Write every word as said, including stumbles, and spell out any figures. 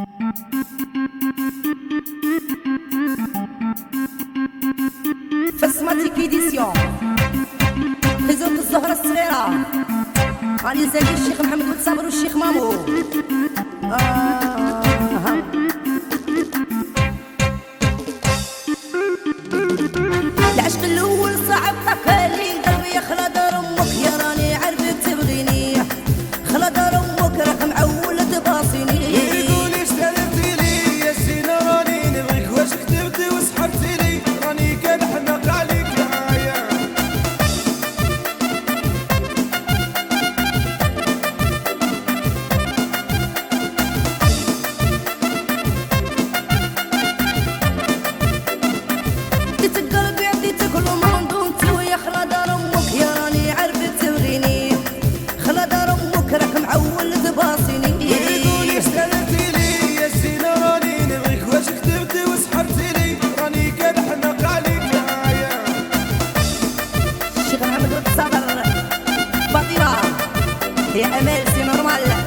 فاسماتيك ايديسيون خزوق الزهرة الصغيرة غادي زايد الشيخ محمد بن صابر والشيخ مامو. آه. العشق الاول صعب طاكالي قلبي خلا دار امك يا راني عرفت تبغيني خلا دار امك راك معول تباصيني. يقولي اشتريتي لي يا سينا راني نبغيك واش كتبتي وسحرتي لي راني كنحنق عليك معايا. ديت قلبي عديتك الموندو انت ويا خلا دار امك يا راني عرفت تبغيني خلا دار امك راك معول تباصيني. يقولي اشتريتي لي يا سينا راني نبغيك واش كتبتي وسحرتي لي راني كنحنق عليك معايا. الشيخ محمد بن صابر فاطمة يا امال سي نورمال.